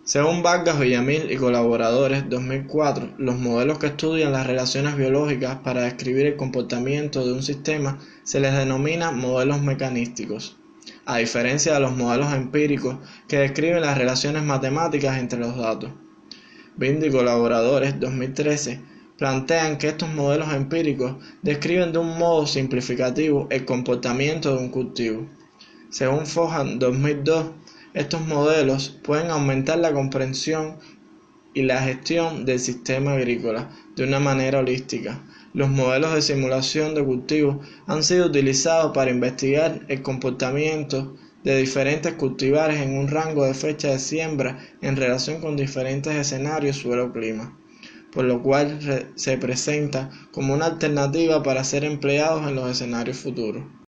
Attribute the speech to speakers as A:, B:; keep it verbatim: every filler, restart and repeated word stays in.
A: Según Vargas Villamil y colaboradores, dos mil cuatro, los modelos que estudian las relaciones biológicas para describir el comportamiento de un sistema se les denomina modelos mecanísticos, a diferencia de los modelos empíricos que describen las relaciones matemáticas entre los datos. Binder y colaboradores, dos mil trece, plantean que estos modelos empíricos describen de un modo simplificativo el comportamiento de un cultivo. Según Fohan, dos mil dos, estos modelos pueden aumentar la comprensión y la gestión del sistema agrícola de una manera holística. Los modelos de simulación de cultivos han sido utilizados para investigar el comportamiento de diferentes cultivares en un rango de fecha de siembra en relación con diferentes escenarios suelo-clima, por lo cual se presenta como una alternativa para ser empleados en los escenarios futuros.